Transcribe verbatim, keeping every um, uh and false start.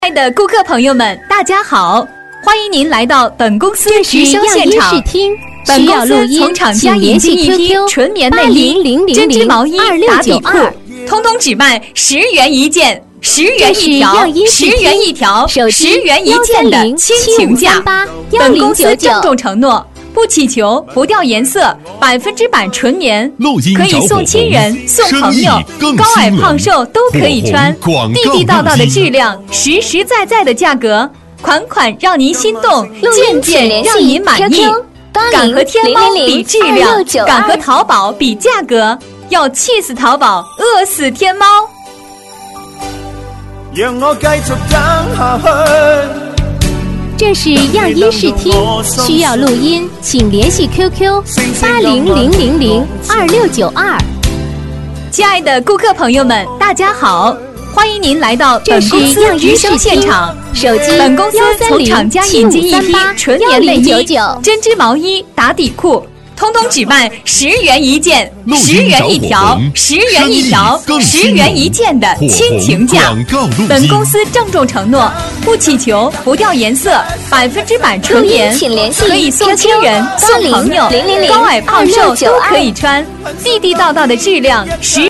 亲爱的顾客朋友们，大家好！欢迎您来到本公司直销现场。本公司从厂家引进一批纯棉内衣、针织毛衣、打底裤，通通只卖十元一件、十元一条、十元一条、十元一件的亲情价。本公司郑重承诺，不祈求不掉颜色，百分之百纯棉，可以送亲人、送朋友，高矮胖瘦都可以穿，地地道道的质量，实实在在的价格，款款让您心动，件件让您满意。敢和天猫比质量，敢和淘宝比价格，要气死淘宝，饿死天猫。 让我繼續等下去。 这是样衣视听，需要录音，请联系 Q Q 八零零零零二六九二。 亲爱的顾客朋友们，大家好，欢迎您来到本公司直销现场。 手机本公司从厂家引进一批纯棉内衣、针织毛衣、打底裤，通通只卖十元一件、十元一条、十元一条、十元一件的亲情价。本公司郑重承诺，不祈求不掉颜色，百分之百纯棉，可以送亲人、送朋友，高矮胖瘦都可以穿，地地道道的质量，实